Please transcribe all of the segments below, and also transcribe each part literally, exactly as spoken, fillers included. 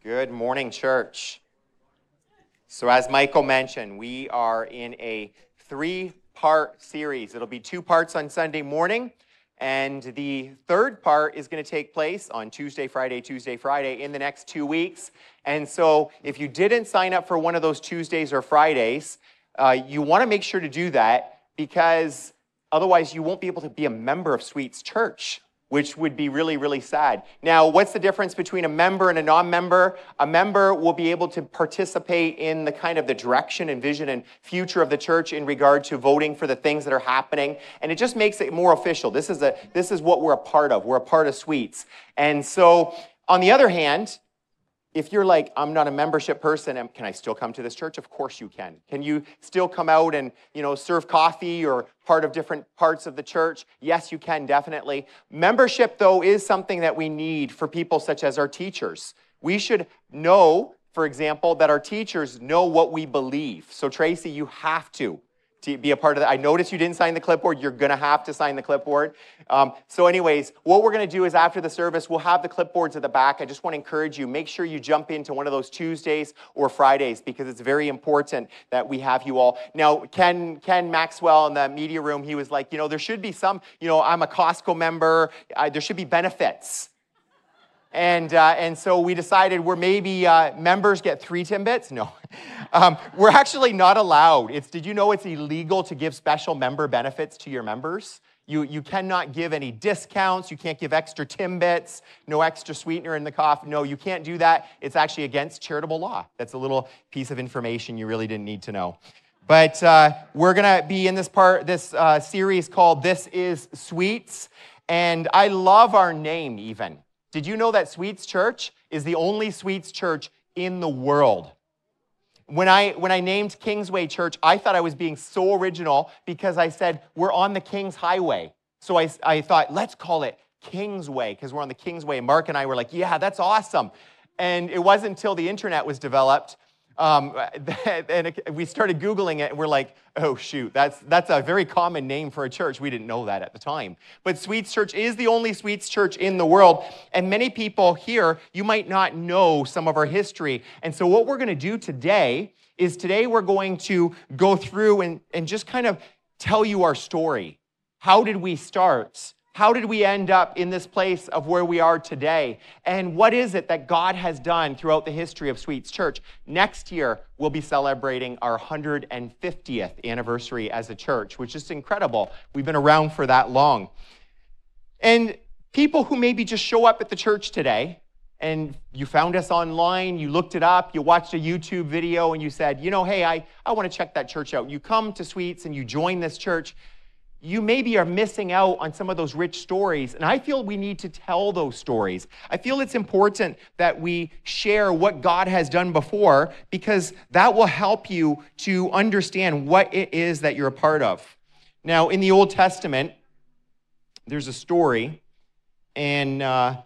Good morning, church. So as Michael mentioned, we are in a three-part series. It'll be two parts on Sunday morning, and the third part is going to take place on Tuesday, Friday, Tuesday, Friday in the next two weeks. And so if you didn't sign up for one of those Tuesdays or Fridays, uh, you want to make sure to do that, because otherwise you won't be able to be a member of Sweets Church, which would be really, really sad. Now, what's the difference between a member and a non-member? A member will be able to participate in the kind of the direction and vision and future of the church in regard to voting for the things that are happening, and it just makes it more official. This is a this is what we're a part of. We're a part of Sweets. And so, on the other hand, if you're like, I'm not a membership person, and can I still come to this church? Of course you can. Can you still come out and, you know, serve coffee or part of different parts of the church? Yes, you can, definitely. Membership, though, is something that we need for people such as our teachers. We should know, for example, that our teachers know what we believe. So, Tracy, you have to. To be a part of that. I noticed you didn't sign the clipboard. You're going to have to sign the clipboard. Um, so anyways, what we're going to do is after the service, we'll have the clipboards at the back. I just want to encourage you, make sure you jump into one of those Tuesdays or Fridays, because it's very important that we have you all. Now, Ken, Ken Maxwell in the media room, he was like, you know, there should be some, you know, I'm a Costco member. I, there should be benefits. And uh, and so we decided we're maybe uh, members get three Timbits. No, um, we're actually not allowed. It's did you know it's illegal to give special member benefits to your members? You you cannot give any discounts. You can't give extra Timbits. No extra sweetener in the coffee. No, you can't do that. It's actually against charitable law. That's a little piece of information you really didn't need to know. But uh, we're gonna be in this part this uh, series called "This Is Sweets," and I love our name even. Did you know that Sweets Church is the only Sweets Church in the world? When I when I named Kingsway Church, I thought I was being so original because I said, we're on the King's Highway. So I, I thought, let's call it Kingsway because we're on the Kingsway. Mark and I were like, yeah, that's awesome. And it wasn't until the internet was developed, um, and we started Googling it, and we're like, oh, shoot, that's that's a very common name for a church. We didn't know that at the time. But Sweets Church is the only Sweets Church in the world, and many people here, you might not know some of our history. And so what we're going to do today is today we're going to go through and, and just kind of tell you our story. How did we start? How did we end up in this place of where we are today? And what is it that God has done throughout the history of Sweets Church? Next year, we'll be celebrating our one hundred fiftieth anniversary as a church, which is incredible. We've been around for that long. And people who maybe just show up at the church today, and you found us online, you looked it up, you watched a YouTube video, and you said, you know, hey, I, I want to check that church out. You come to Sweets and you join this church. You maybe are missing out on some of those rich stories, and I feel we need to tell those stories. I feel it's important that we share what God has done before, because that will help you to understand what it is that you're a part of. Now, in the Old Testament, there's a story, and uh,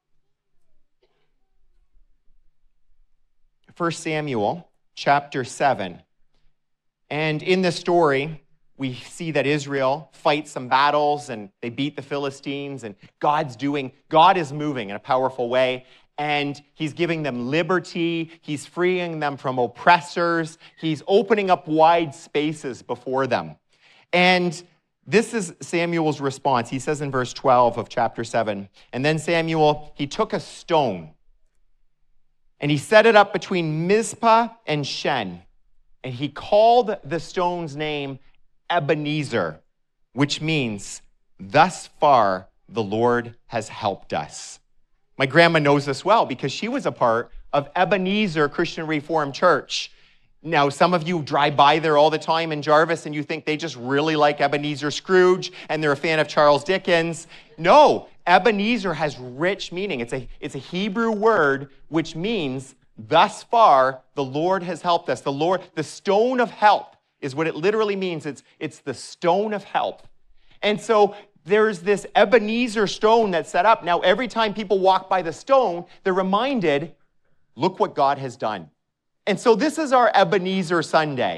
First Samuel chapter seven, and in this story, we see that Israel fights some battles and they beat the Philistines, and God's doing, God is moving in a powerful way, and he's giving them liberty. He's freeing them from oppressors. He's opening up wide spaces before them. And this is Samuel's response. He says in verse twelve of chapter seven, and then Samuel, he took a stone and he set it up between Mizpah and Shen, and he called the stone's name Ebenezer, which means, thus far, the Lord has helped us. My grandma knows this well because she was a part of Ebenezer Christian Reformed Church. Now, some of you drive by there all the time in Jarvis and you think they just really like Ebenezer Scrooge and they're a fan of Charles Dickens. No, Ebenezer has rich meaning. It's a, it's a Hebrew word which means, thus far, the Lord has helped us. The Lord, the stone of help, is what it literally means. It's, it's the stone of help. And so there's this Ebenezer stone that's set up. Now, every time people walk by the stone, they're reminded, look what God has done. And so this is our Ebenezer Sunday.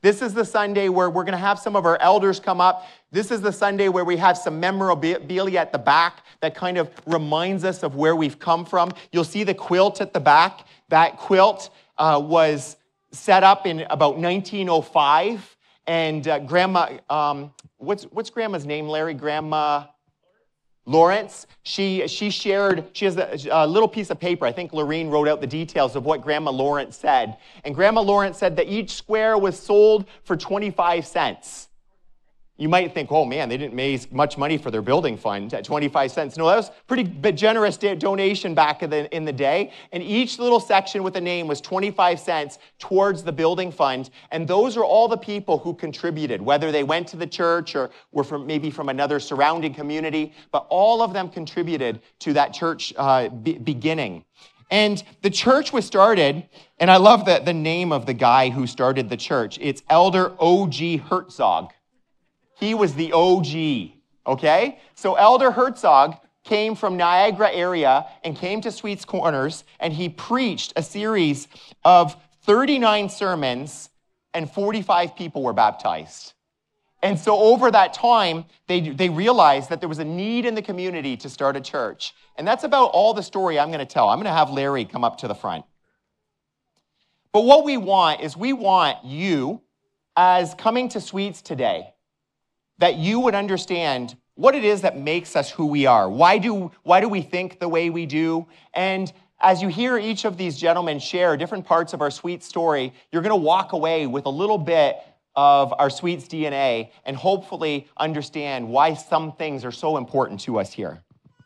This is the Sunday where we're going to have some of our elders come up. This is the Sunday where we have some memorabilia at the back that kind of reminds us of where we've come from. You'll see the quilt at the back. That quilt uh, was set up in about nineteen oh five. And uh, Grandma, um, what's, what's Grandma's name, Larry? Grandma Lawrence, she she shared, she has a, a little piece of paper. I think Lorene wrote out the details of what Grandma Lawrence said. And Grandma Lawrence said that each square was sold for twenty-five cents. You might think, oh man, they didn't raise much money for their building fund at twenty-five cents. No, that was a pretty generous donation back in the, in the day. And each little section with a name was twenty-five cents towards the building fund. And those are all the people who contributed, whether they went to the church or were from maybe from another surrounding community, but all of them contributed to that church uh, be- beginning. And the church was started, and I love the, the name of the guy who started the church. It's Elder O G Herzog. He was the O G, okay? So Elder Herzog came from Niagara area and came to Sweets Corners, and he preached a series of thirty-nine sermons, and forty-five people were baptized. And so over that time, they, they realized that there was a need in the community to start a church. And that's about all the story I'm going to tell. I'm going to have Larry come up to the front. But what we want is we want you, as coming to Sweets today, that you would understand what it is that makes us who we are. Why do, why do we think the way we do? And as you hear each of these gentlemen share different parts of our Sweets story, you're going to walk away with a little bit of our Sweets D N A and hopefully understand why some things are so important to us here.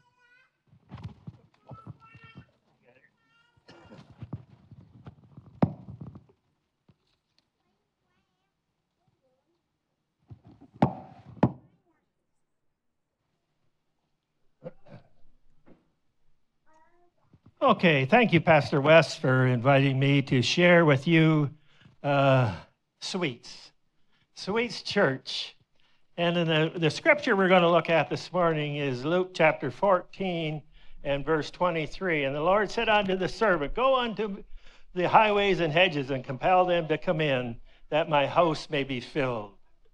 Okay, thank you, Pastor West, for inviting me to share with you uh, Sweets, Sweets Church. And in the, the scripture we're going to look at this morning is Luke chapter fourteen and verse twenty-three. And the Lord said unto the servant, go unto the highways and hedges and compel them to come in, that my house may be filled.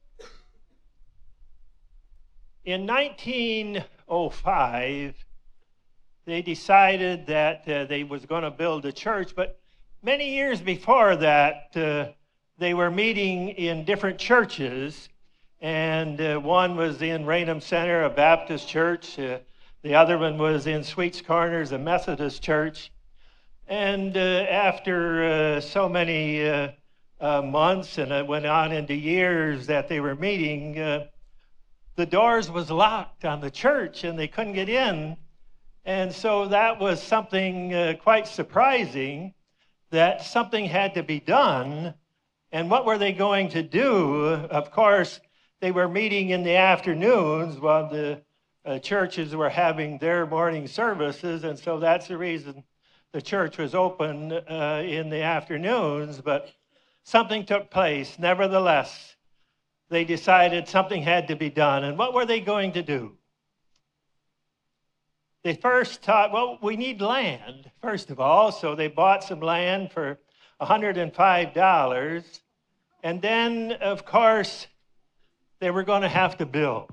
In nineteen oh five, they decided that uh, they was going to build a church, but many years before that, uh, they were meeting in different churches, and uh, one was in Raynham Center, a Baptist church. Uh, the other one was in Sweets Corners, a Methodist church. And uh, after uh, so many uh, uh, months, and it went on into years that they were meeting, uh, the doors was locked on the church, and they couldn't get in. And so that was something uh, quite surprising, that something had to be done. And what were they going to do? Of course, they were meeting in the afternoons while the uh, churches were having their morning services. And so that's the reason the church was open uh, in the afternoons. But something took place. Nevertheless, they decided something had to be done. And what were they going to do? They first thought, well, we need land, first of all. So they bought some land for one hundred five dollars. And then, of course, they were going to have to build.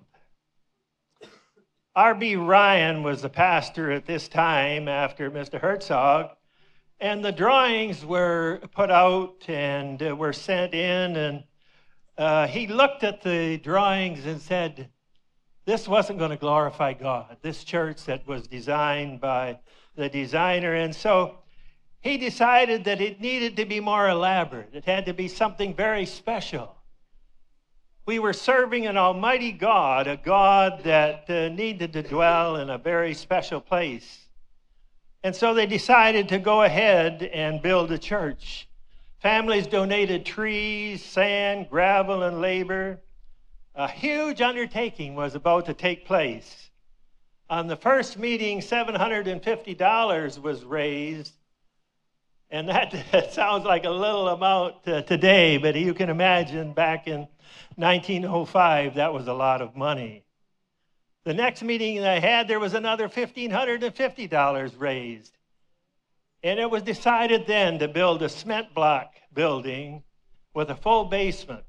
R B Ryan was the pastor at this time after Mister Herzog. And the drawings were put out and uh, were sent in. And uh, he looked at the drawings and said, this wasn't going to glorify God, this church that was designed by the designer. And so he decided that it needed to be more elaborate. It had to be something very special. We were serving an almighty God, a God that uh, needed to dwell in a very special place. And so they decided to go ahead and build a church. Families donated trees, sand, gravel, and labor. A huge undertaking was about to take place. On the first meeting, seven hundred fifty dollars was raised. And that, that sounds like a little amount uh, today, but you can imagine back in nineteen oh five, that was a lot of money. The next meeting I had, there was another one thousand five hundred fifty dollars raised. And it was decided then to build a cement block building with a full basement.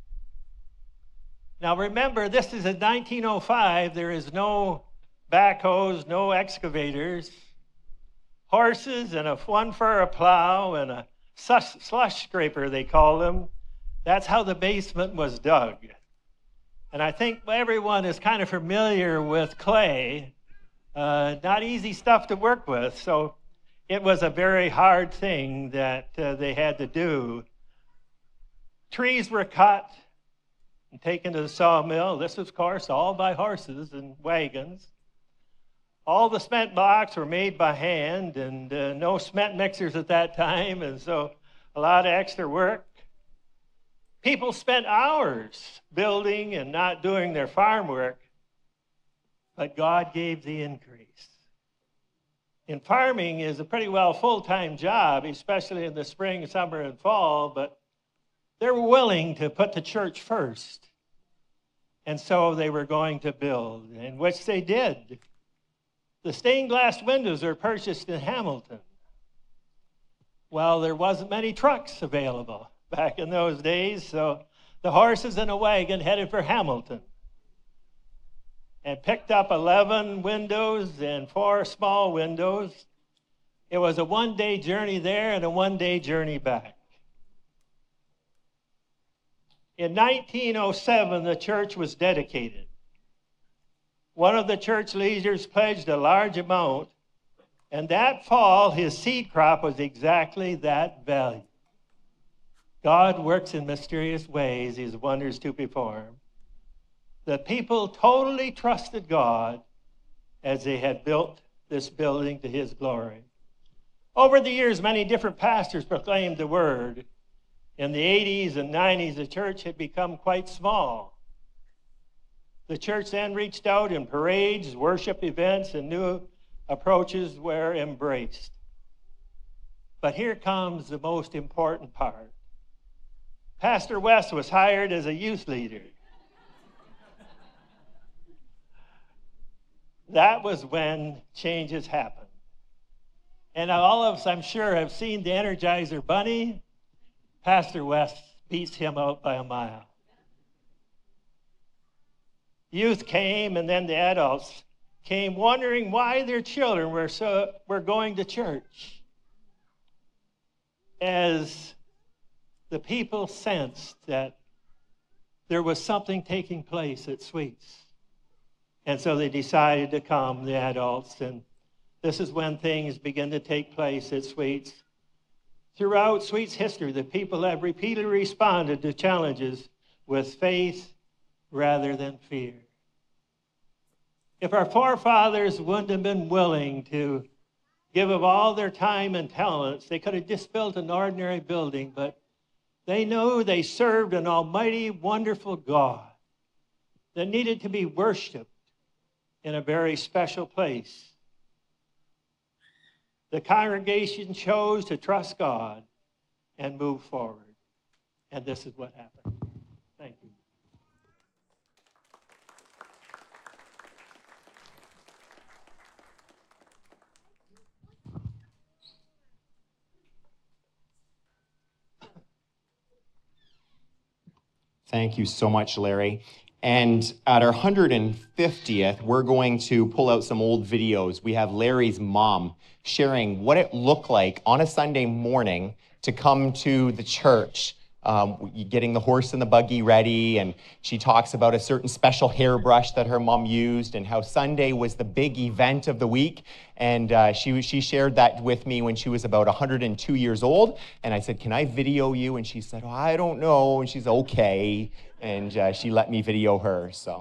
Now remember, this is in nineteen oh five. There is no backhoes, no excavators, horses and a one for a plow and a slush, slush scraper, they call them. That's how the basement was dug. And I think everyone is kind of familiar with clay. Uh, not easy stuff to work with. So it was a very hard thing that uh, they had to do. Trees were cut and taken to the sawmill. This was, of course, all by horses and wagons. All the cement blocks were made by hand, and uh, no cement mixers at that time, and so a lot of extra work. People spent hours building and not doing their farm work, but God gave the increase. And farming is a pretty well full-time job, especially in the spring, summer, and fall, but they were willing to put the church first. And so they were going to build, and which they did. The stained glass windows were purchased in Hamilton. Well, there wasn't many trucks available back in those days, so the horses and a wagon headed for Hamilton and picked up eleven windows and four small windows. It was a one-day journey there and a one-day journey back. In nineteen oh seven, the church was dedicated. One of the church leaders pledged a large amount, and that fall, his seed crop was exactly that value. God works in mysterious ways, his wonders to perform. The people totally trusted God as they had built this building to his glory. Over the years, many different pastors proclaimed the word. In the eighties and nineties, the church had become quite small. The church then reached out in parades, worship events, and new approaches were embraced. But here comes the most important part. Pastor West was hired as a youth leader. That was when changes happened. And all of us, I'm sure, have seen the Energizer Bunny. Pastor West beats him out by a mile. Youth came, and then the adults came wondering why their children were, so, were going to church. As the people sensed that there was something taking place at Sweets. And so they decided to come, the adults, and this is when things begin to take place at Sweets. Throughout Sweets history, the people have repeatedly responded to challenges with faith rather than fear. If our forefathers wouldn't have been willing to give of all their time and talents, they could have just built an ordinary building, but they knew they served an almighty, wonderful God that needed to be worshiped in a very special place. The congregation chose to trust God and move forward. And this is what happened. Thank you. Thank you so much, Larry. And at our one hundred fiftieth, we're going to pull out some old videos. We have Larry's mom sharing what it looked like on a Sunday morning to come to the church, um, getting the horse and the buggy ready. And she talks about a certain special hairbrush that her mom used and how Sunday was the big event of the week. And uh, she, she shared that with me when she was about one hundred two years old. And I said, can I video you? And she said, oh, I don't know. And she's okay. And uh, she let me video her, so.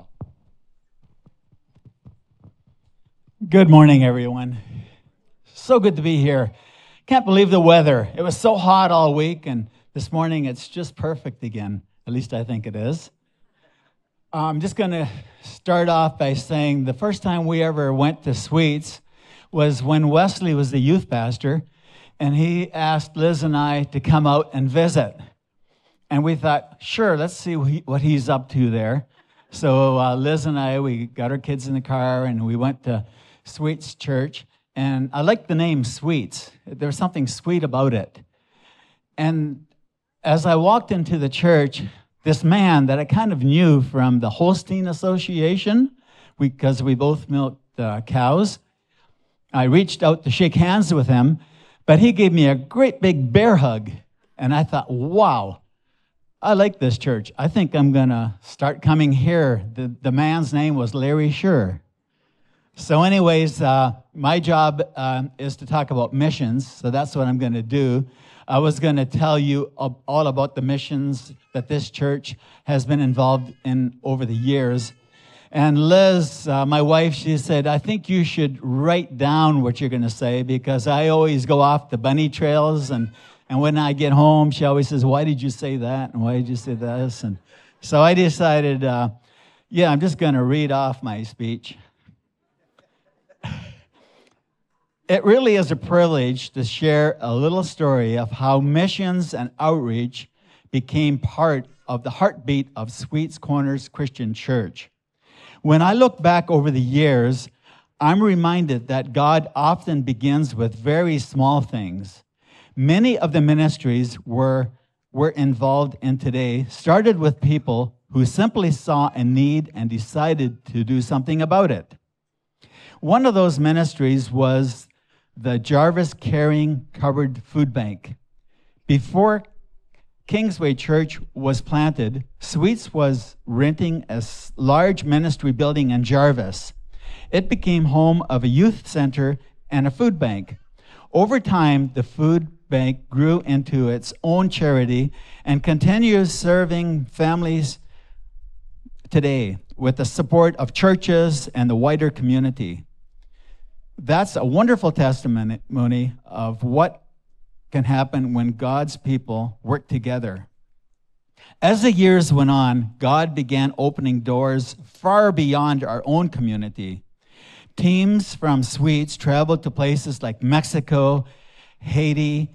Good morning, everyone. So good to be here. Can't believe the weather. It was so hot all week, and this morning it's just perfect again. At least I think it is. I'm just going to start off by saying the first time we ever went to Sweets was when Wesley was the youth pastor, and he asked Liz and I to come out and visit. And we thought, sure, let's see what he's up to there. So uh, Liz and I, we got our kids in the car, and we went to Sweets Church. And I like the name Sweets. There was something sweet about it. And As I walked into the church, this man that I kind of knew from the Holstein Association, because we, we both milked uh, cows, I reached out to shake hands with him, but he gave me a great big bear hug. And I thought, wow, I like this church. I think I'm going to start coming here. The, the man's name was Larry Scher. So anyways, uh, my job uh, is to talk about missions, so that's what I'm going to do. I was going to tell you all about the missions that this church has been involved in over the years. And Liz, uh, my wife, she said, I think you should write down what you're going to say, because I always go off the bunny trails, and, and when I get home, she always says, why did you say that? And why did you say this? And so I decided, uh, yeah, I'm just going to read off my speech. It really is a privilege to share a little story of how missions and outreach became part of the heartbeat of Sweets Corners Christian Church. When I look back over the years, I'm reminded that God often begins with very small things. Many of the ministries we're, we're involved in today started with people who simply saw a need and decided to do something about it. One of those ministries was the Jarvis Caring Covered Food Bank. Before Kingsway Church was planted, Sweets was renting a large ministry building in Jarvis. It became home of a youth center and a food bank. Over time, the food bank grew into its own charity and continues serving families today with the support of churches and the wider community. That's a wonderful testimony of what can happen when God's people work together. As the years went on, God began opening doors far beyond our own community. Teams from Sweets traveled to places like Mexico, Haiti,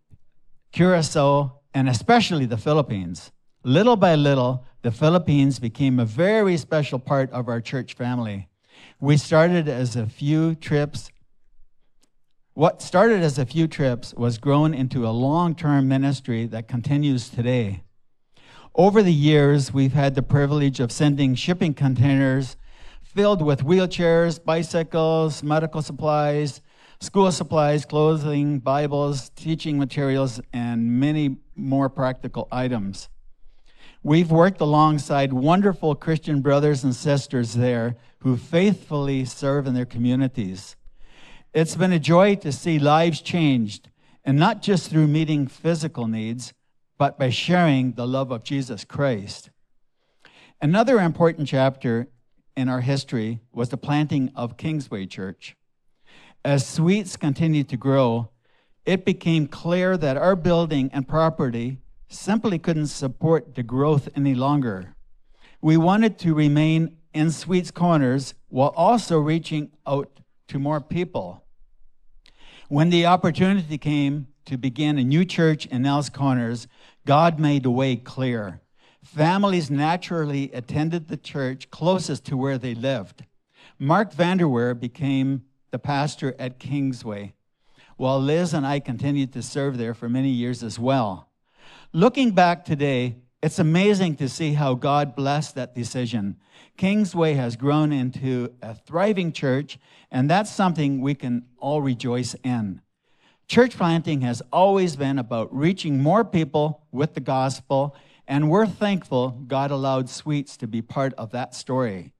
Curacao, and especially the Philippines. Little by little, the Philippines became a very special part of our church family. We started as a few trips. What started as a few trips was grown into a long-term ministry that continues today. Over the years, we've had the privilege of sending shipping containers filled with wheelchairs, bicycles, medical supplies, school supplies, clothing, Bibles, teaching materials, and many more practical items. We've worked alongside wonderful Christian brothers and sisters there who faithfully serve in their communities. It's been a joy to see lives changed, and not just through meeting physical needs, but by sharing the love of Jesus Christ. Another important chapter in our history was the planting of Kingsway Church. As Sweets continued to grow, it became clear that our building and property simply couldn't support the growth any longer. We wanted to remain in Sweets Corners while also reaching out to more people. When the opportunity came to begin a new church in Nels Corners, God made the way clear. Families naturally attended the church closest to where they lived. Mark Vanderweer became the pastor at Kingsway, while Liz and I continued to serve there for many years as well. Looking back today, it's amazing to see how God blessed that decision. Kingsway has grown into a thriving church, and that's something we can all rejoice in. Church planting has always been about reaching more people with the gospel, and we're thankful God allowed Sweets to be part of that story.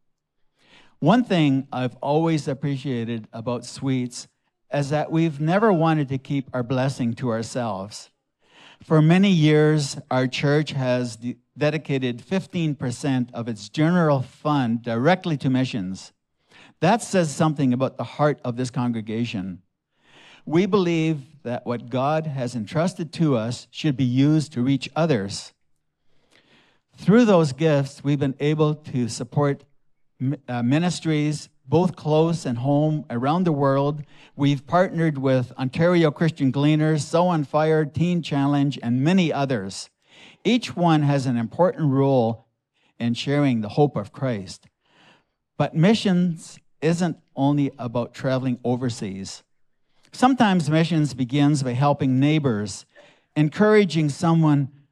One thing I've always appreciated about Sweets is that we've never wanted to keep our blessing to ourselves. For many years, our church has de- dedicated fifteen percent of its general fund directly to missions. That says something about the heart of this congregation. We believe that what God has entrusted to us should be used to reach others. Through those gifts, we've been able to support uh, ministries both close and home around the world. We've partnered with Ontario Christian Gleaners, So on Fire, Teen Challenge, and many others. Each one has an important role in sharing the hope of Christ. But missions isn't only about traveling overseas. Sometimes missions begins by helping neighbors, encouraging someone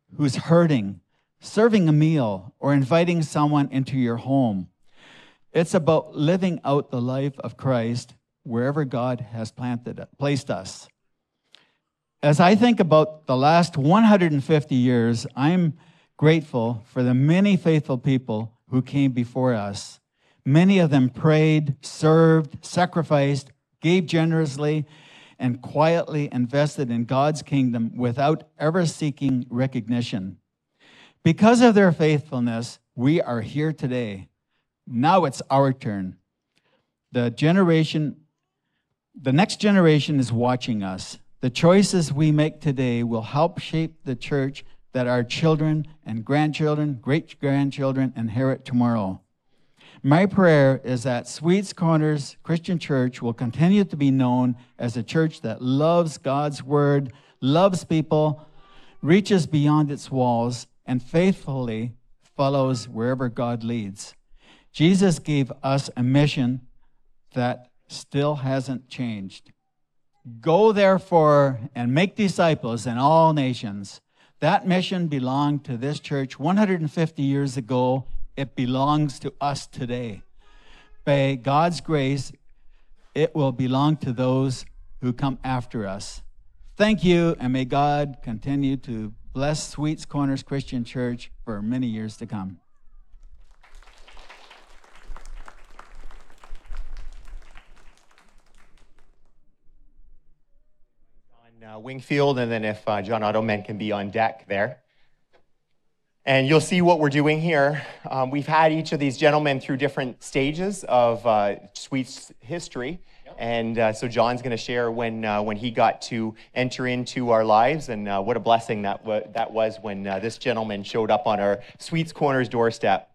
who's hurting, serving a meal, or inviting someone into your home. It's about living out the life of Christ wherever God has planted, placed us. As I think about the last one hundred fifty years, I'm grateful for the many faithful people who came before us. Many of them prayed, served, sacrificed, gave generously, and quietly invested in God's kingdom without ever seeking recognition. Because of their faithfulness, we are here today. Now it's our turn. The generation, the next generation is watching us. The choices we make today will help shape the church that our children and grandchildren, great-grandchildren inherit tomorrow. My prayer is that Sweets Corners Christian Church will continue to be known as a church that loves God's word, loves people, reaches beyond its walls, and faithfully follows wherever God leads. Jesus gave us a mission that still hasn't changed. Go, therefore, and make disciples in all nations. That mission belonged to this church one hundred fifty years ago. It belongs to us today. By God's grace, it will belong to those who come after us. Thank you, and may God continue to bless Sweets Corners Christian Church for many years to come. John uh, Wingfield, and then if uh, John Ottoman can be on deck there. And you'll see what we're doing here. Um, we've had each of these gentlemen through different stages of uh, Sweets history. Yep. And uh, so John's going to share when uh, when he got to enter into our lives, and uh, what a blessing that, w- that was when uh, this gentleman showed up on our Sweets Corners doorstep.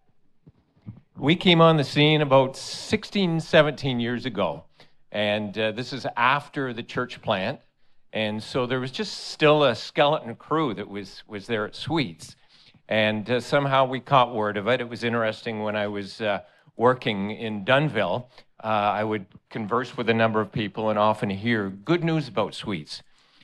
We came on the scene about sixteen, seventeen years ago. And uh, this is after the church plant. And so there was just still a skeleton crew that was, was there at Sweets. And uh, somehow we caught word of it. It was interesting when I was uh, working in Dunnville, uh, I would converse with a number of people and often hear good news about Sweets.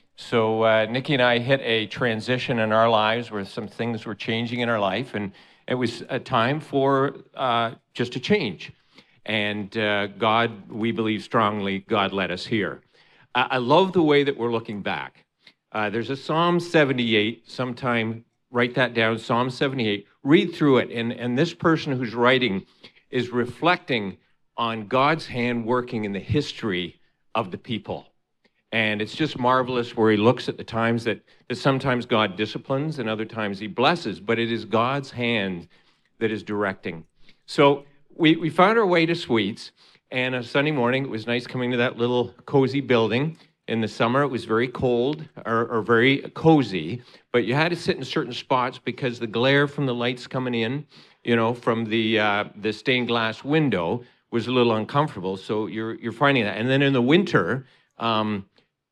So uh, Nikki and I hit a transition in our lives where some things were changing in our life, and it was a time for uh, just a change. And uh, God, we believe strongly, God led us here. I, I love the way that we're looking back. Uh, there's a Psalm seventy-eight, sometime write that down, Psalm seventy-eight, read through it, and, and this person who's writing is reflecting on God's hand working in the history of the people. And it's just marvelous where he looks at the times that, that sometimes God disciplines and other times he blesses, but it is God's hand that is directing. So we, we found our way to Sweets, and a Sunday morning, it was nice coming to that little cozy building. In the summer, it was very cold or, or very cozy, but you had to sit in certain spots because the glare from the lights coming in, you know, from the uh, the stained glass window was a little uncomfortable. So you're you're finding that. And then in the winter, um,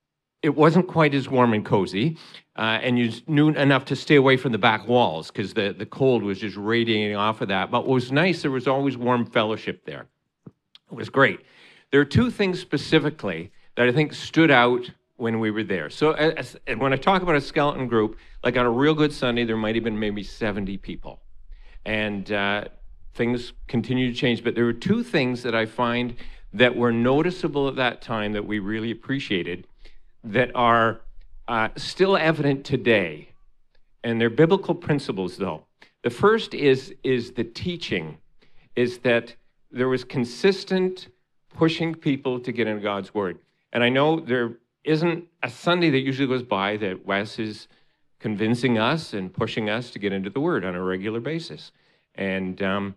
it wasn't quite as warm and cozy, uh, and you knew enough to stay away from the back walls because the, the cold was just radiating off of that. But what was nice, there was always warm fellowship there. It was great. There are two things specifically that I think stood out when we were there. So as, and when I talk about a skeleton group, like on a real good Sunday, there might have been maybe seventy people. And uh, things continue to change. But there were two things that I find that were noticeable at that time that we really appreciated that are uh, still evident today. And they're biblical principles, though. The first is, is the teaching, is that there was consistent pushing people to get into God's word. And I know there isn't a Sunday that usually goes by that Wes is convincing us and pushing us to get into the Word on a regular basis. And um,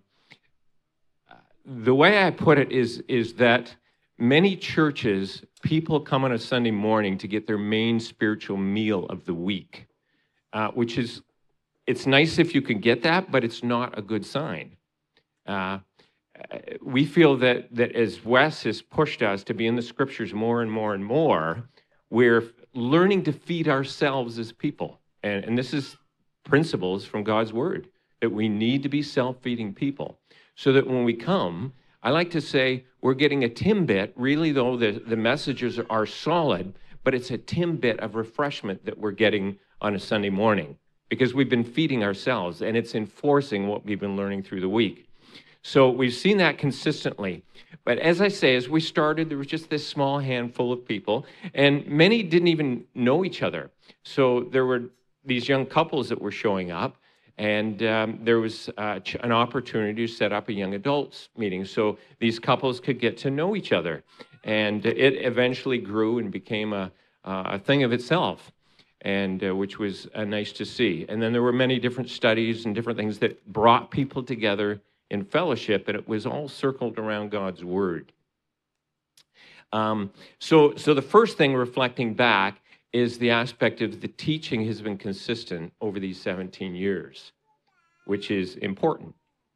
the way I put it is, is that many churches, people come on a Sunday morning to get their main spiritual meal of the week, uh, which is, it's nice if you can get that, but it's not a good sign. Uh, We feel that, that as Wes has pushed us to be in the scriptures more and more and more, we're learning to feed ourselves as people. And, and this is principles from God's word, that we need to be self-feeding people. So that when we come, I like to say we're getting a Timbit, really though the, the messages are solid, but it's a Timbit of refreshment that we're getting on a Sunday morning. because we've been feeding ourselves, and it's enforcing what we've been learning through the week. So we've seen that consistently. But as I say, as we started, there was just this small handful of people, and many didn't even know each other. So there were these young couples that were showing up, and um, there was uh, an opportunity to set up a young adults meeting so these couples could get to know each other. And it eventually grew and became a, uh, a thing of itself, and uh, which was uh, nice to see. And then there were many different studies and different things that brought people together in fellowship, and it was all circled around God's Word. Um, so, so the first thing, reflecting back, is the aspect of the teaching has been consistent over these seventeen years, which is important.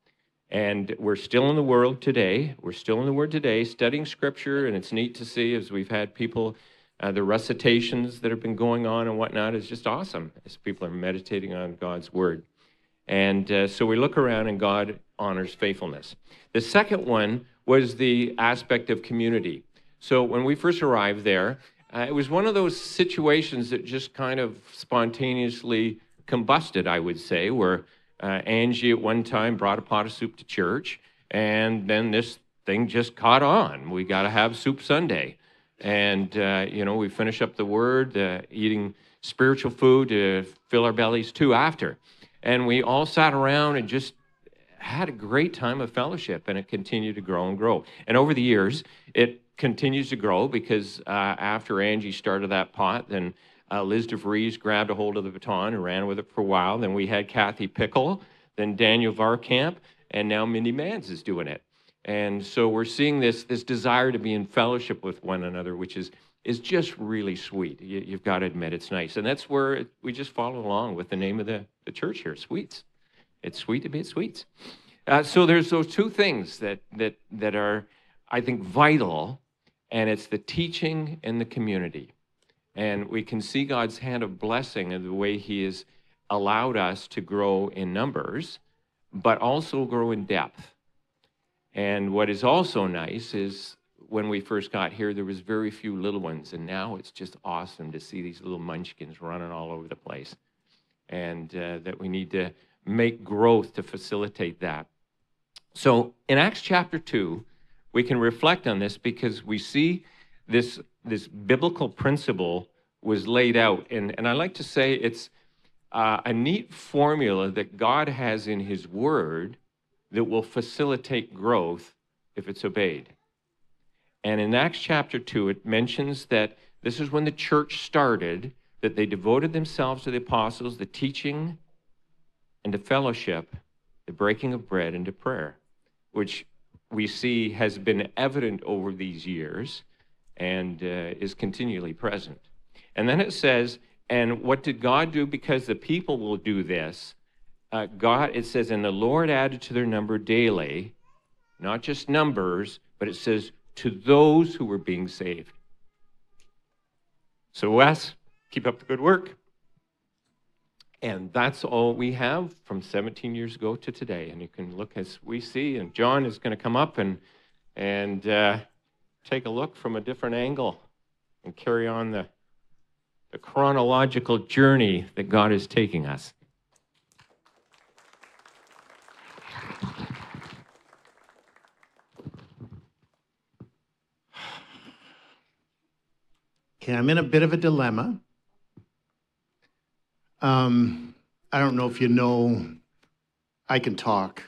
And we're still in the world today. We're still in the Word today, studying Scripture, and it's neat to see as we've had people, uh, the recitations that have been going on and whatnot is just awesome as people are meditating on God's Word. And uh, so we look around and God honors faithfulness. The second one was the aspect of community. So when we first arrived there, uh, it was one of those situations that just kind of spontaneously combusted, I would say, where uh, Angie at one time brought a pot of soup to church, and then this thing just caught on. We got to have soup Sunday. And, uh, you know, we finish up the Word, uh, eating spiritual food to fill our bellies too after. And we all sat around and just had a great time of fellowship, and it continued to grow and grow. And over the years, it continues to grow because uh, after Angie started that pot, then uh, Liz DeVries grabbed a hold of the baton and ran with it for a while. Then we had Kathy Pickle, then Daniel Varkamp, and now Mindy Mans is doing it. And so we're seeing this, this desire to be in fellowship with one another, which is is just really sweet. You, you've got to admit it's nice. And that's where it, we just follow along with the name of the, the church here, Sweets. It's sweet to be at Sweets. Uh, so there's those two things that, that, that are, I think, vital, and it's the teaching and the community. And we can see God's hand of blessing in the way he has allowed us to grow in numbers, but also grow in depth. And what is also nice is when we first got here, there was very few little ones, and now it's just awesome to see these little munchkins running all over the place, and uh, that we need to make growth to facilitate that. So in Acts chapter two, we can reflect on this because we see this, this biblical principle was laid out, and, and I like to say it's uh, a neat formula that God has in his Word that will facilitate growth if it's obeyed. And in Acts chapter two, it mentions that this is when the church started, that they devoted themselves to the apostles, the teaching, and to fellowship, the breaking of bread, and to prayer, which we see has been evident over these years and uh, is continually present. And then it says, and what did God do? Because the people will do this, uh, God, it says, and the Lord added to their number daily, not just numbers, but it says, to those who were being saved. So Wes, keep up the good work. And that's all we have from seventeen years ago to today. And you can look as we see, and John is going to come up and, and uh, take a look from a different angle and carry on the, the chronological journey that God is taking us. Okay, I'm in a bit of a dilemma. Um, I don't know if you know, I can talk.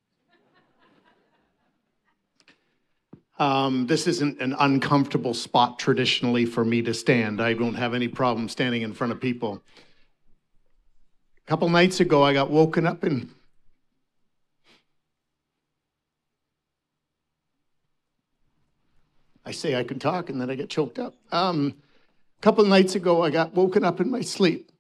Um, this isn't an uncomfortable spot traditionally for me to stand. I don't have any problem standing in front of people. A couple nights ago, I got woken up and I say I can talk and then I get choked up. Um, a couple nights ago, I got woken up in my sleep.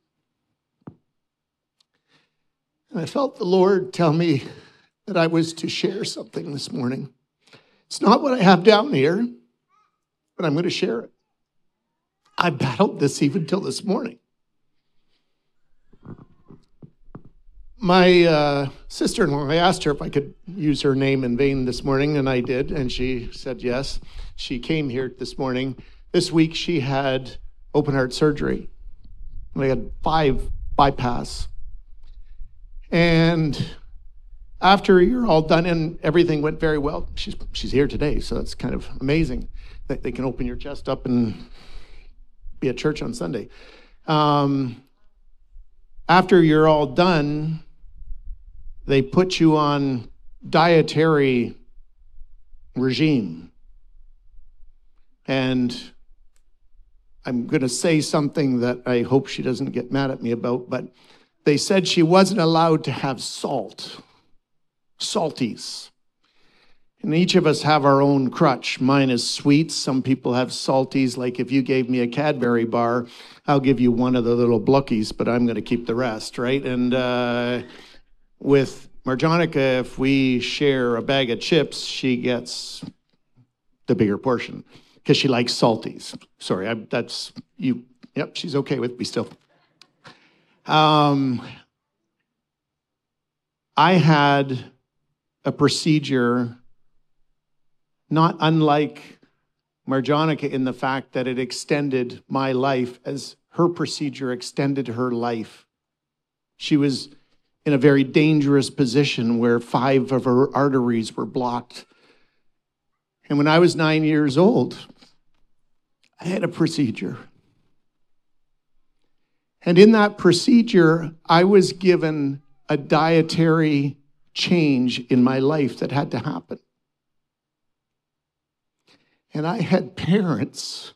And I felt the Lord tell me that I was to share something this morning. It's not what I have down here, but I'm going to share it. I battled this even till this morning. My uh, sister-in-law, I asked her if I could use her name in vain this morning, and I did, and she said yes. She came here this morning. This week she had open heart surgery. We had five bypass And after you're all done and everything went very well, she's she's here today, so that's kind of amazing that they can open your chest up and be at church on Sunday. Um, after you're all done, they put you on dietary regime. And I'm going to say something that I hope she doesn't get mad at me about, but they said she wasn't allowed to have salt, salties. And each of us have our own crutch. Mine is sweets. Some people have salties. Like if you gave me a Cadbury bar, I'll give you one of the little Blookies, but I'm going to keep the rest, right? And uh, with Marjonica, if we share a bag of chips, she gets the bigger portion because she likes salties. Sorry, I, that's you. Yep, she's okay with me still. Um, I had a procedure not unlike Marjonica in the fact that it extended my life as her procedure extended her life. She was in a very dangerous position where five of her arteries were blocked. And when I was nine years old, I had a procedure. And in that procedure, I was given a dietary change in my life that had to happen. And I had parents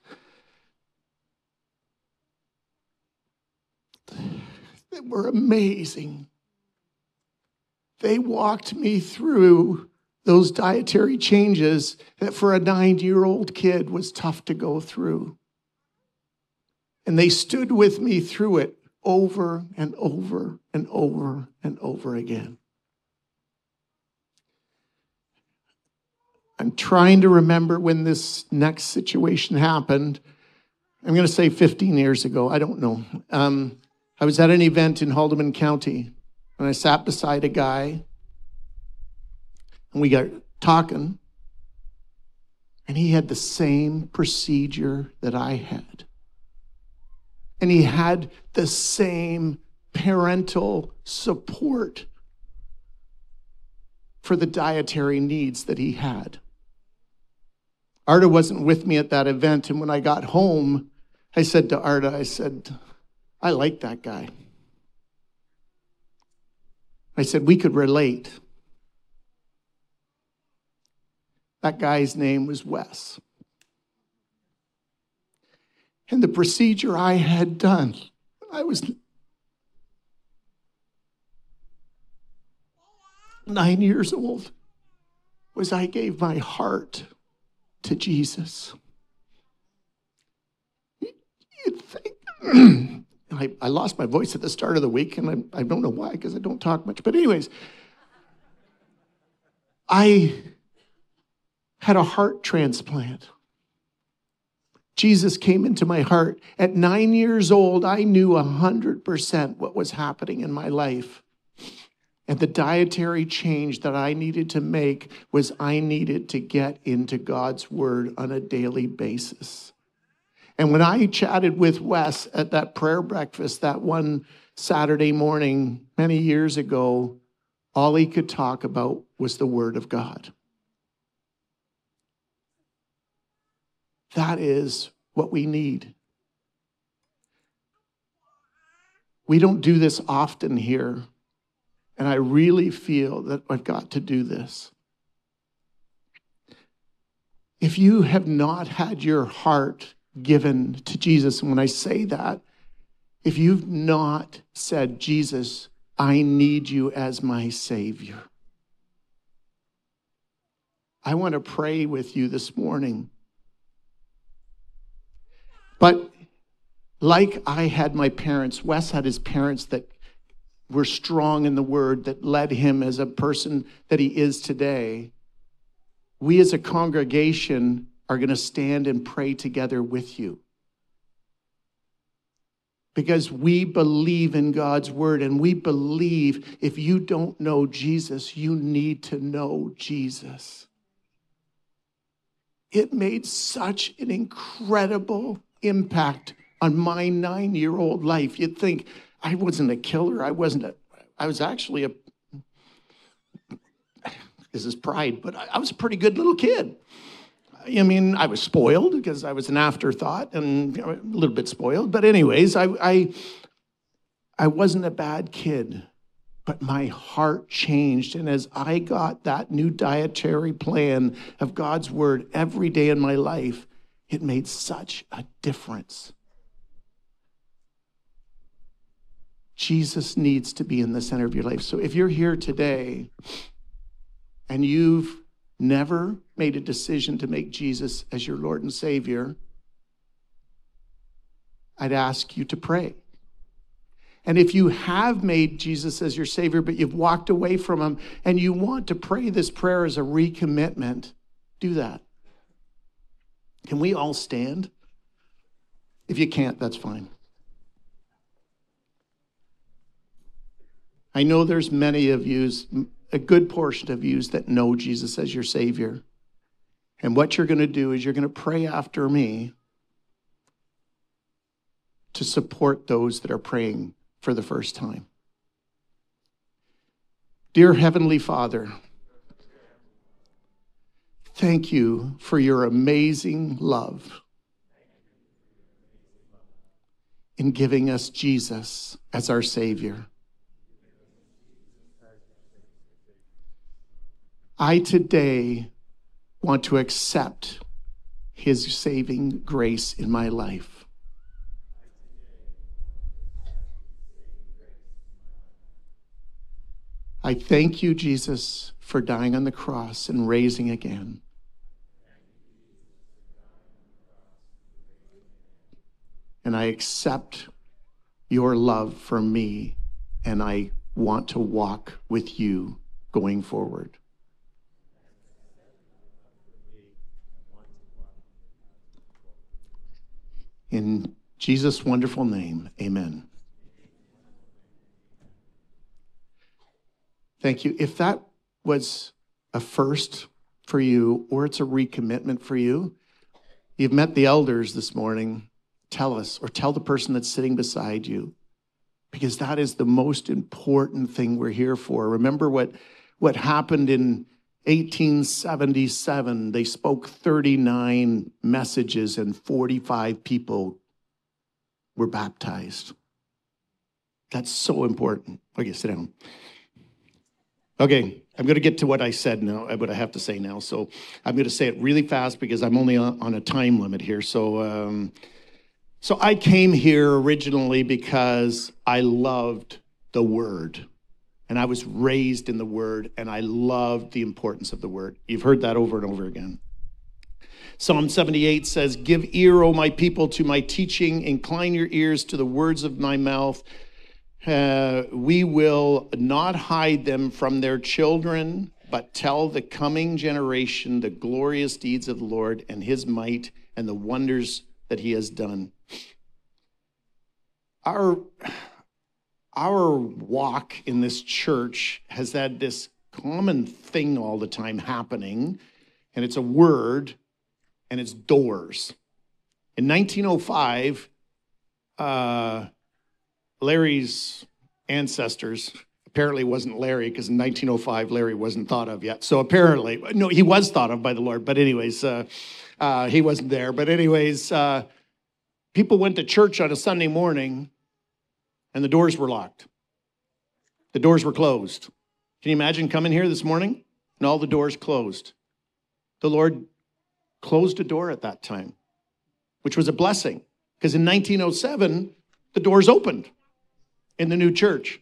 that were amazing. They walked me through those dietary changes that for a nine-year-old kid was tough to go through. And they stood with me through it over and over and over and over again. I'm trying to remember when this next situation happened. I'm going to say fifteen years ago. I don't know. Um, I was at an event in Haldimand County, and I sat beside a guy, and we got talking, and he had the same procedure that I had. And he had the same parental support for the dietary needs that he had. Arda wasn't with me at that event, and when I got home, I said to Arda, I said, I like that guy. I said, we could relate. That guy's name was Wes. And the procedure I had done, I was nine years old, was I gave my heart to Jesus. You'd think, I, I lost my voice at the start of the week, and I, I don't know why, because I don't talk much. But anyways, I had a heart transplant. Jesus came into my heart. At nine years old, I knew one hundred percent what was happening in my life. And the dietary change that I needed to make was I needed to get into God's word on a daily basis. And when I chatted with Wes at that prayer breakfast that one Saturday morning many years ago, all he could talk about was the word of God. That is what we need. We don't do this often here. And I really feel that I've got to do this. If you have not had your heart given to Jesus, and when I say that, if you've not said, Jesus, I need you as my Savior, I want to pray with you this morning. But like I had my parents, Wes had his parents that were strong in the word that led him as a person that he is today. We as a congregation are going to stand and pray together with you. Because we believe in God's word, and we believe if you don't know Jesus, you need to know Jesus. It made such an incredible impact on my nine-year-old life. You'd think, I wasn't a killer. I wasn't a, I was actually a, this is pride, but I, I was a pretty good little kid. I mean, I was spoiled because I was an afterthought and a little bit spoiled. But anyways, I, I, I wasn't a bad kid, but my heart changed. And as I got that new dietary plan of God's word every day in my life, it made such a difference. Jesus needs to be in the center of your life. So if you're here today and you've never made a decision to make Jesus as your Lord and Savior, I'd ask you to pray. And if you have made Jesus as your Savior, but you've walked away from him and you want to pray this prayer as a recommitment, do that. Can we all stand? If you can't, that's fine. I know there's many of you, a good portion of you that know Jesus as your Savior. And what you're going to do is you're going to pray after me to support those that are praying for the first time. Dear Heavenly Father, thank you for your amazing love in giving us Jesus as our Savior. I today want to accept his saving grace in my life. I thank you, Jesus, for dying on the cross and raising again. And I accept your love for me, and I want to walk with you going forward. In Jesus' wonderful name, amen. Thank you. If that was a first for you, or it's a recommitment for you, you've met the elders this morning, tell us, or tell the person that's sitting beside you, because that is the most important thing we're here for. Remember what, what happened in eighteen seventy-seven, they spoke thirty-nine messages and forty-five people were baptized. That's so important. Okay, sit down. Okay, I'm going to get to what I said now, what I have to say now. So I'm going to say it really fast because I'm only on a time limit here. So, um, so I came here originally because I loved the Word. And I was raised in the Word, and I loved the importance of the Word. You've heard that over and over again. Psalm seventy-eight says, "Give ear, O my people, to my teaching. Incline your ears to the words of my mouth. Uh, we will not hide them from their children, but tell the coming generation the glorious deeds of the Lord and his might and the wonders that he has done." Our... Our walk in this church has had this common thing all the time happening, and it's a word, and it's doors. In nineteen oh five, uh, Larry's ancestors, apparently it wasn't Larry, because in nineteen oh five, Larry wasn't thought of yet. So apparently, no, he was thought of by the Lord, but anyways, uh, uh, he wasn't there. But anyways, uh, people went to church on a Sunday morning, and the doors were locked. The doors were closed. Can you imagine coming here this morning and all the doors closed? The Lord closed a door at that time, which was a blessing, because in nineteen oh seven, the doors opened in the new church.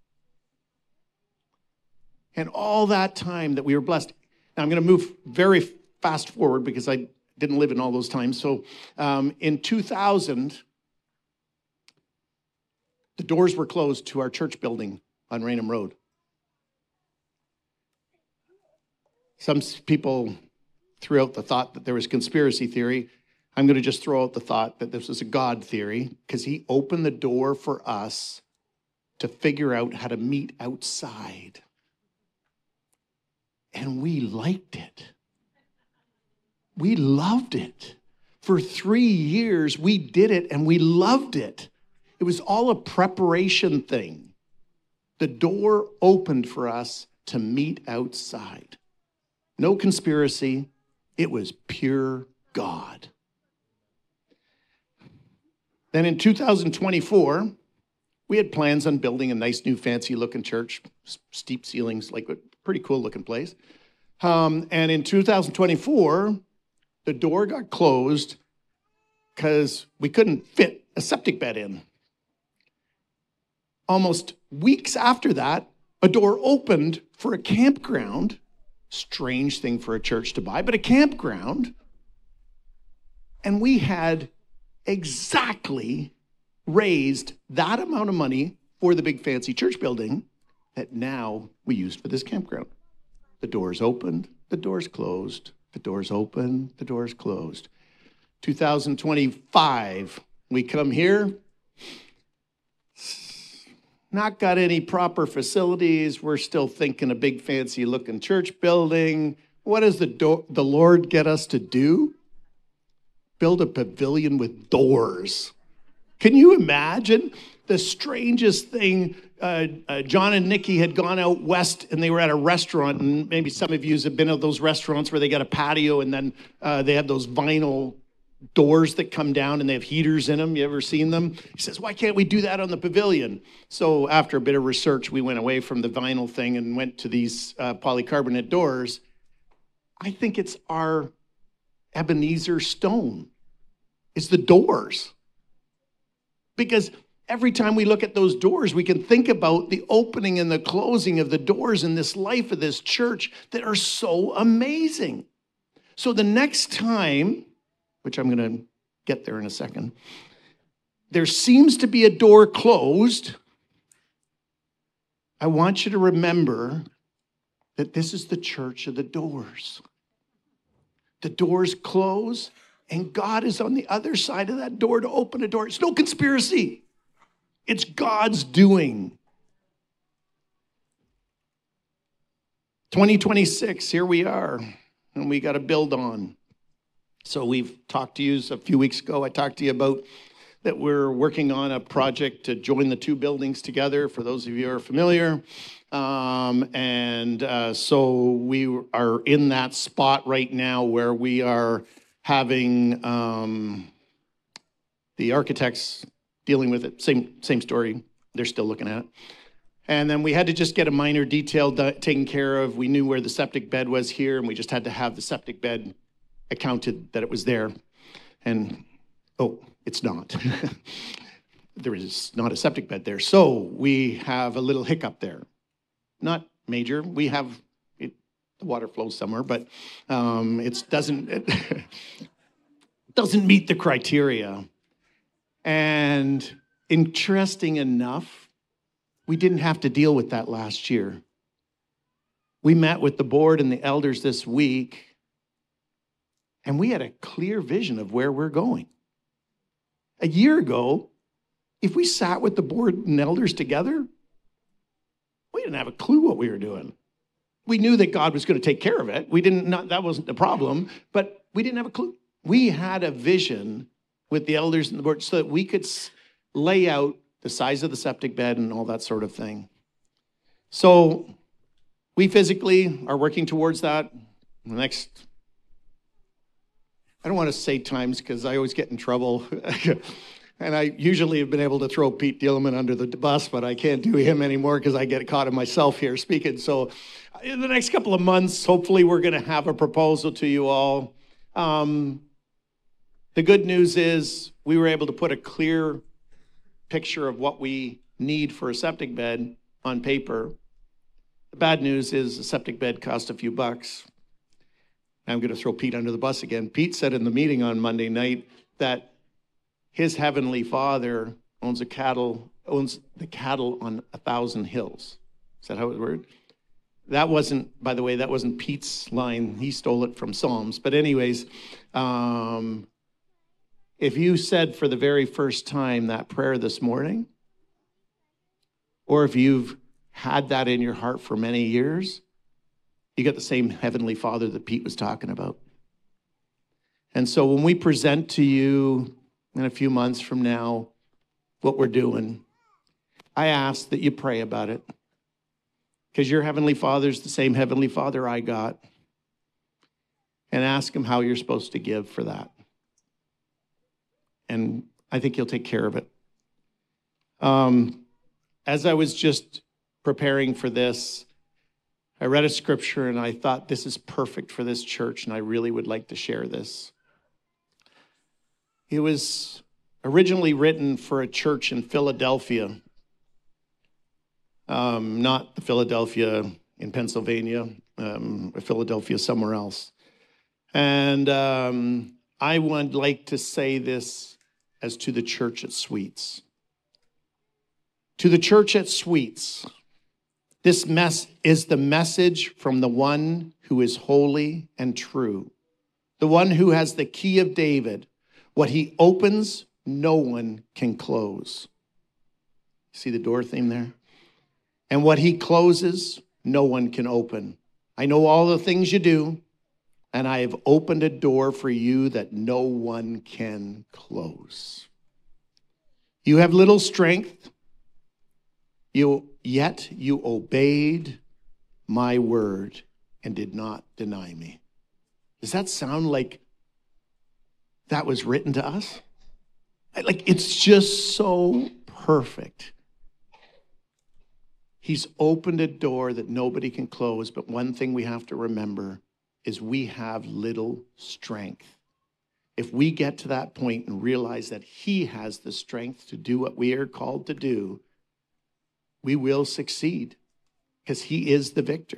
And all that time that we were blessed. Now I'm going to move very fast forward because I didn't live in all those times. So um, in two thousand, the doors were closed to our church building on Raynham Road. Some people threw out the thought that there was conspiracy theory. I'm going to just throw out the thought that this was a God theory, because he opened the door for us to figure out how to meet outside. And we liked it. We loved it. For three years, we did it and we loved it. It was all a preparation thing. the door opened for us to meet outside. No conspiracy. It was pure God. Then in two thousand twenty-four, we had plans on building a nice new fancy looking church, steep ceilings, like a pretty cool looking place. Um, and in two thousand twenty-four, the door got closed because we couldn't fit a septic bed in. Almost weeks after that, a door opened for a campground. Strange thing for a church to buy, but a campground. And we had exactly raised that amount of money for the big fancy church building that now we used for this campground. The doors opened, the doors closed, the doors opened, the doors closed. two thousand twenty-five, we come here, not got any proper facilities. We're still thinking a big fancy looking church building. What does the, do- the Lord get us to do? Build a pavilion with doors. Can you imagine the strangest thing? Uh, uh, John and Nikki had gone out west and they were at a restaurant, and maybe some of you have been at those restaurants where they got a patio and then uh, they have those vinyl doors that come down and they have heaters in them. You ever seen them? He says, why can't we do that on the pavilion? So after a bit of research, we went away from the vinyl thing and went to these uh, polycarbonate doors. I think it's our Ebenezer stone. It's the doors. Because every time we look at those doors, we can think about the opening and the closing of the doors in this life of this church that are so amazing. So the next time, which I'm going to get there in a second, there seems to be a door closed. I want you to remember that this is the church of the doors. The doors close, and God is on the other side of that door to open a door. It's no conspiracy. It's God's doing. twenty twenty-six, here we are, and we got to build on. So we've talked to you a few weeks ago. I talked to you about that we're working on a project to join the two buildings together, for those of you who are familiar. Um, and uh, so we are in that spot right now where we are having um, the architects dealing with it. Same, same story. They're still looking at it. And then we had to just get a minor detail done, taken care of. We knew where the septic bed was here, and we just had to have the septic bed accounted that it was there. And, oh, it's not. There is not a septic bed there. So we have a little hiccup there. Not major. We have, it, the water flows somewhere, but um, it doesn't, it doesn't meet the criteria. And interesting enough, we didn't have to deal with that last year. We met with the board and the elders this week, and we had a clear vision of where we're going. A year ago, if we sat with the board and elders together, we didn't have a clue what we were doing. We knew that God was going to take care of it. We didn't, not, that wasn't the problem, but we didn't have a clue. We had a vision with the elders and the board so that we could lay out the size of the septic bed and all that sort of thing. So we physically are working towards that. The next, I don't want to say times because I always get in trouble. And I usually have been able to throw Pete Diehlmann under the bus, but I can't do him anymore because I get caught in myself here speaking. So in the next couple of months, hopefully we're going to have a proposal to you all. Um, the good news is we were able to put a clear picture of what we need for a septic bed on paper. The bad news is the septic bed cost a few bucks. I'm going to throw Pete under the bus again. Pete said in the meeting on Monday night that his heavenly Father owns a cattle, owns the cattle on a thousand hills. Is that how it worked? That wasn't, by the way, that wasn't Pete's line. He stole it from Psalms. But anyways, um, if you said for the very first time that prayer this morning, or if you've had that in your heart for many years, you got the same heavenly Father that Pete was talking about. And so when we present to you in a few months from now what we're doing, I ask that you pray about it. because your Heavenly Father's the same Heavenly Father I got, and ask him how you're supposed to give for that. And I think he'll take care of it. Um, as I was just preparing for this, I read a scripture and I thought this is perfect for this church, and I really would like to share this. It was originally written for a church in Philadelphia, um, not the Philadelphia in Pennsylvania, um, Philadelphia somewhere else. And um, I would like to say this as to the church at Sweets. To the church at Sweets, this mess is the message from the one who is holy and true, the one who has the key of David. What he opens, no one can close. See the door theme there? And what he closes, no one can open. I know all the things you do, and I have opened a door for you that no one can close. You have little strength, you, yet you obeyed my word and did not deny me. Does that sound like that was written to us? Like, it's just so perfect. He's opened a door that nobody can close, but one thing we have to remember is we have little strength. If we get to that point and realize that he has the strength to do what we are called to do, we will succeed because he is the victor.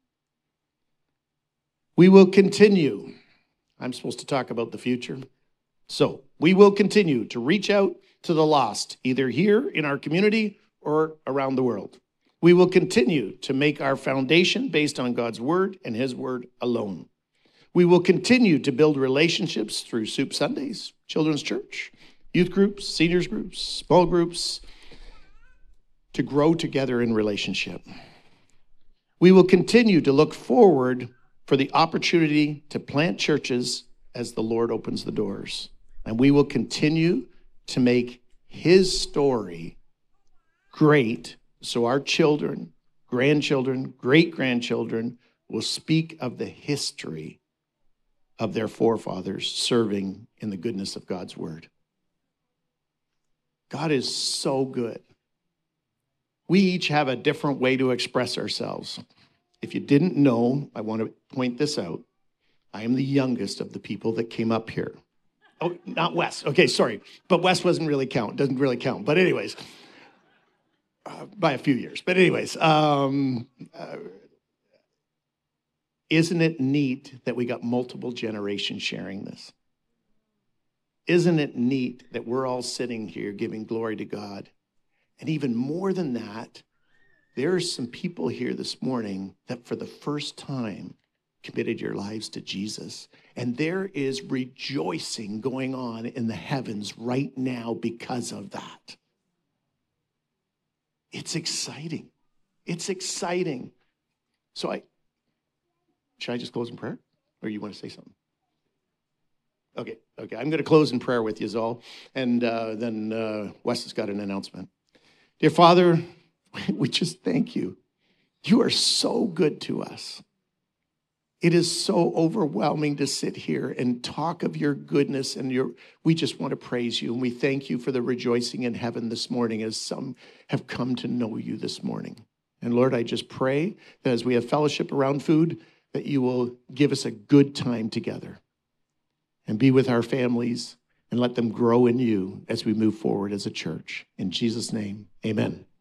We will continue. I'm supposed to talk about the future. So we will continue to reach out to the lost, either here in our community or around the world. We will continue to make our foundation based on God's word and his word alone. We will continue to build relationships through Soup Sundays, Children's Church, youth groups, seniors groups, small groups, to grow together in relationship. We will continue to look forward for the opportunity to plant churches as the Lord opens the doors. And we will continue to make his story great so our children, grandchildren, great-grandchildren will speak of the history of their forefathers serving in the goodness of God's word. God is so good. We each have a different way to express ourselves. If you didn't know, I want to point this out. I am the youngest of the people that came up here. Oh, not Wes. Okay, sorry. But Wes doesn't really count. Doesn't really count. But anyways, uh, by a few years. But anyways, um, uh, isn't it neat that we got multiple generations sharing this? Isn't it neat that we're all sitting here giving glory to God? And even more than that, there are some people here this morning that for the first time committed your lives to Jesus. And there is rejoicing going on in the heavens right now because of that. It's exciting. It's exciting. So I, should I just close in prayer? Or you want to say something? Okay, okay. I'm going to close in prayer with you all. And uh, then uh, Wes has got an announcement. Dear Father, we just thank you. You are so good to us. It is so overwhelming to sit here and talk of your goodness, and your. We just want to praise you, and we thank you for the rejoicing in heaven this morning as some have come to know you this morning. And Lord, I just pray that as we have fellowship around food, that you will give us a good time together and be with our families and let them grow in you as we move forward as a church. In Jesus' name, amen.